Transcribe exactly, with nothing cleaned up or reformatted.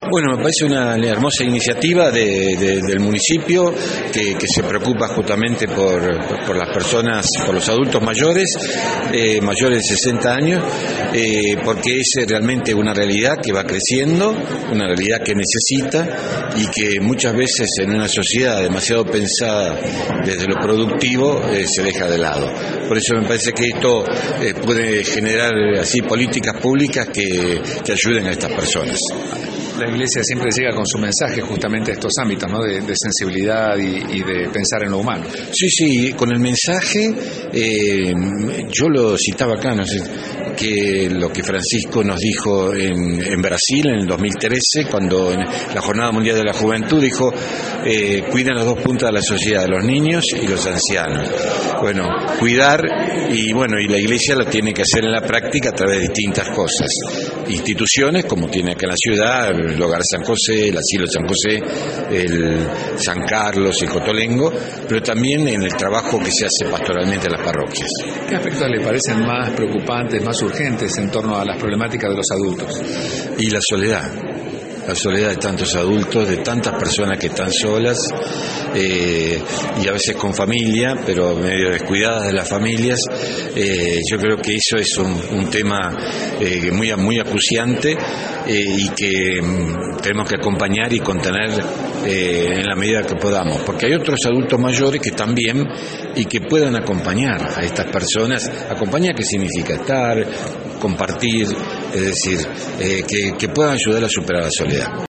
Bueno, me parece una hermosa iniciativa de, de, del municipio que, que se preocupa justamente por, por las personas, por los adultos mayores, eh, mayores de sesenta años, eh, porque es realmente una realidad que va creciendo, una realidad que necesita y que muchas veces en una sociedad demasiado pensada desde lo productivo eh, se deja de lado. Por eso me parece que esto eh, puede generar así políticas públicas que, que ayuden a estas personas. La Iglesia siempre llega con su mensaje justamente a estos ámbitos, ¿no? de, de sensibilidad y, y de pensar en lo humano. Sí, sí, con el mensaje, eh, yo lo citaba acá, no sé, que lo que Francisco nos dijo en, en Brasil en el dos mil trece, cuando en la Jornada Mundial de la Juventud dijo, eh, cuidan las dos puntas de la sociedad, los niños y los ancianos. Bueno, cuidar, y bueno, y la Iglesia lo tiene que hacer en la práctica a través de distintas cosas. Instituciones, como tiene acá en la ciudad, el Hogar San José, el Asilo San José, el San Carlos, el Cotolengo, pero también en el trabajo que se hace pastoralmente en las parroquias. ¿Qué aspectos le parecen más preocupantes, más urgentes en torno a las problemáticas de los adultos? Y la soledad. La soledad de tantos adultos, de tantas personas que están solas eh, y a veces con familia, pero medio descuidadas de las familias. Eh, yo creo que eso es un, un tema eh, muy, muy acuciante eh, y que mm, tenemos que acompañar y contener eh, en la medida que podamos, porque hay otros adultos mayores que también y que puedan acompañar a estas personas. Acompañar, ¿qué significa? Estar, compartir, es decir, eh, que, que puedan ayudar a superar la soledad.